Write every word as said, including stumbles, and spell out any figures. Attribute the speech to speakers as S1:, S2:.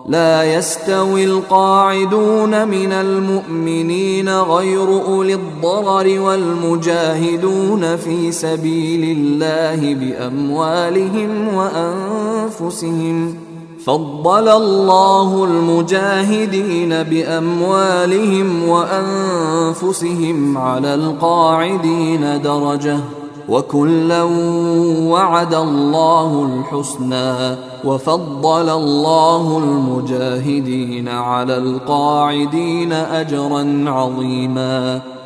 S1: لا يستوي القاعدون من المؤمنين غير أولي الضرر والمجاهدون في سبيل الله بأموالهم وأنفسهم. فضل الله المجاهدين بأموالهم وأنفسهم على القاعدين درجة، وكلا وعد الله الحسنى، وفضل الله المجاهدين على القاعدين أجرا عظيما.